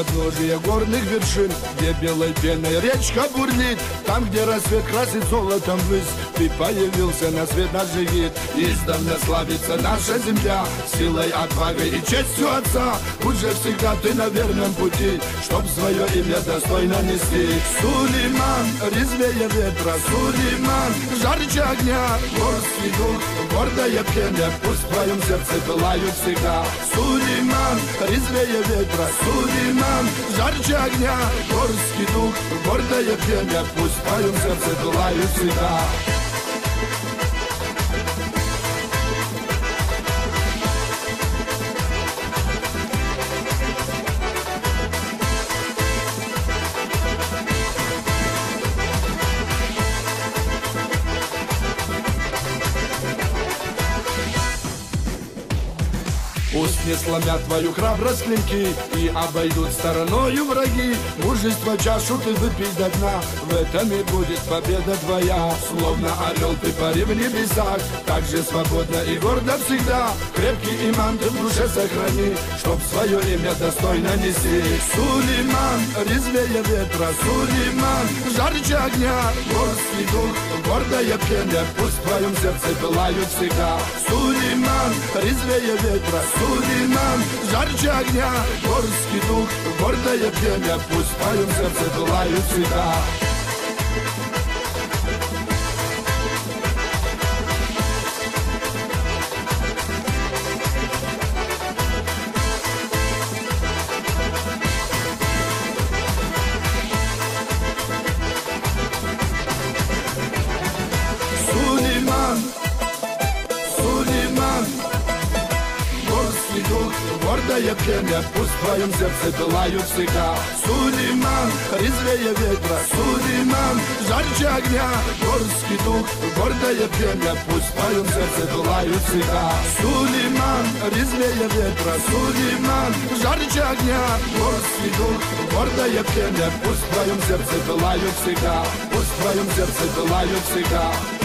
подножия горных вершин, где белой пеной речка бурлит, там, где рассвет красит золотом высь, ты появился на свет наш вид. Издавна славится наша земля силой, отвагой и честью отца. Уже всегда ты на верном пути, чтоб свое имя достойно нести. Сулейман, резвее ветра, Сулейман, жарче огня, горский дух, гордое племя, пусть в твоем сердце пылают всегда. Сулейман, резвее ветра, Сулейман, жарче огня, горский дух, гордое племя, пусть в твоем сердце пылают всегда. Пусть не сломят твою храбрость клинки и обойдут стороною враги. Мужество чашу ты выпей до дна, в этом и будет победа твоя. Словно орел ты пари в небесах, так же свободно и гордо всегда. Крепкий иман ты в душе сохрани, чтоб свое имя достойно нести. Сулейман, резвее ветра, Сулейман, жарче огня, горский дух, гордое племя, пусть в твоем сердце пылают всегда. Сулейман, резвее ветра, Сулейман, жарче огня, горский дух, гордое племя, пусть в твоем сердце пылают всегда. Сулейман, Сулейман, горский дух, гордое племя, пусть в твоем сердце пылают всегда. Сулейман, резвее ветра, Сулейман, жарче огня, горский дух, гордое племя, пусть в твоем сердце пылают всегда. Сулейман, резвее ветра, Сулейман, жарче огня, горский дух, гордое племя, пусть в твоем сердце пылают всегда, пусть в твоем сердце пылают всегда.